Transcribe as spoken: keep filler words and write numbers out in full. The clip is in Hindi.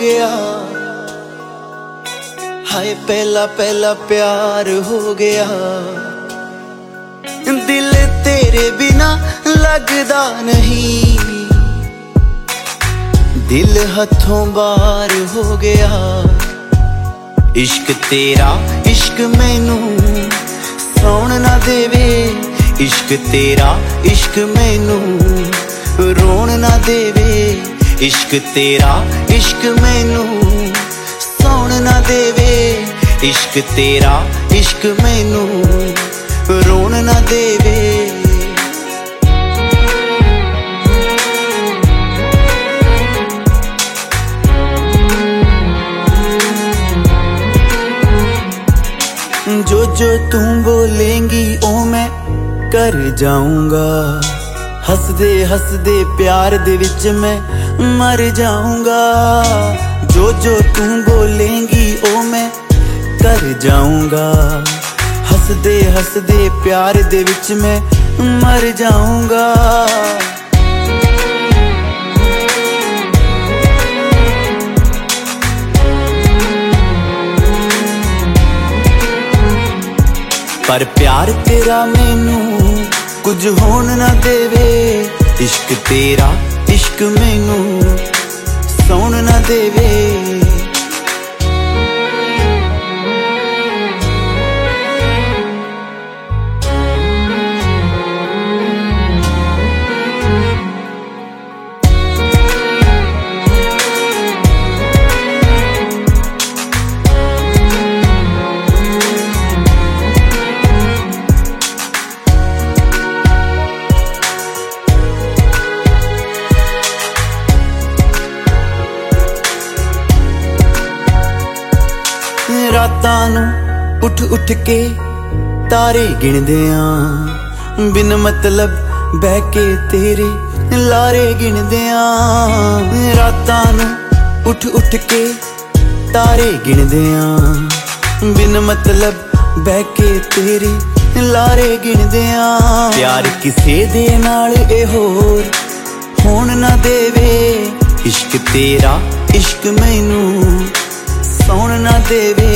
गया, हाय पहला पहला प्यार हो गया। दिल तेरे बिना लगदा नहीं, दिल हथों बाहर हो गया। इश्क तेरा इश्क मैनू सौण ना देवे, इश्क तेरा इश्क मैनू रोण ना देवे। इश्क तेरा इश्क मैनू सौण ना देवे, इश्क तेरा इश्क मैनू रोण ना देवे। जो जो तू बोलेंगी ओ मैं कर जाऊंगा, हसदे हसदे प्यार दे विच मैं मर जाऊंगा। जो जो तू बोलेंगी ओ मैं कर जाऊंगा, हसदे हसदे प्यार दे विच मैं मर जाऊंगा। पर प्यार तेरा मैनू कुछ होन ना देवे, इश्क तेरा इश्क मैनू सौण ना देवे। रातां नूं उठ उठ के तारे गिणदे आं, बिन मतलब बह के तेरे लारे गिणदे आं। रातां नूं उठ उठ के तारे गिणदे आं, बिन मतलब बह के तेरे लारे गिणदे आं। प्यार किसे दे नाल ए होर होण ना देवे, इश्क तेरा इश्क मैनू सौण ना देवे।